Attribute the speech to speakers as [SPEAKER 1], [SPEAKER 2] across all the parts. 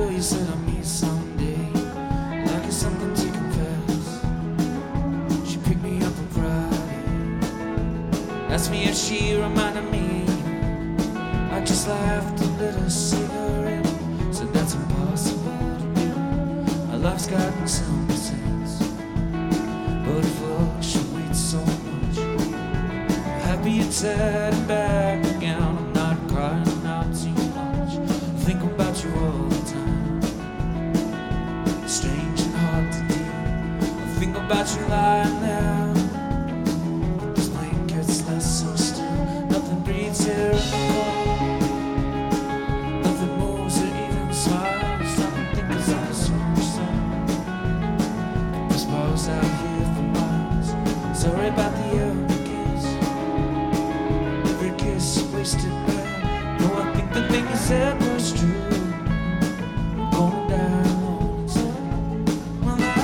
[SPEAKER 1] girl you said I'll meet someday, like it's something to confess. She picked me up on Friday, asked me if she reminded me. I just laughed and lit a cigarette, said that's impossible to do. My life's got some sense, but it fluctuates so much. I'm happy and sad and back again. I'm not crying out too much. I think about you all the time. Strange and hard to do. I think about you lying there. This blanket's less so still. Nothing breathes here anymore. Nothing moves or even smiles. Nothing thinks I'm so much sun. This bar's out here for miles. Sorry about the every kiss. Every kiss wasted bad. No, I think the thing you said was true. I'm going down inside. Well, I've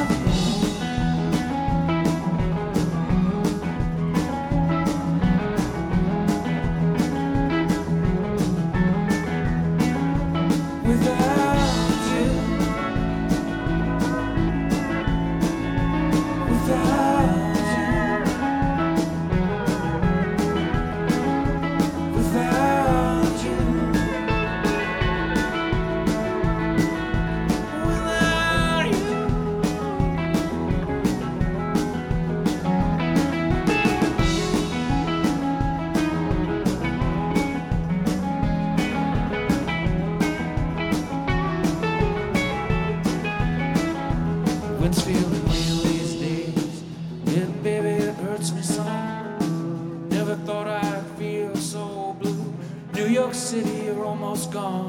[SPEAKER 1] without you, without you, without you, without you. Wind's feeling real these days. Yeah, baby, it hurts me some. Never thought I'd feel so blue. New York City, you're almost gone.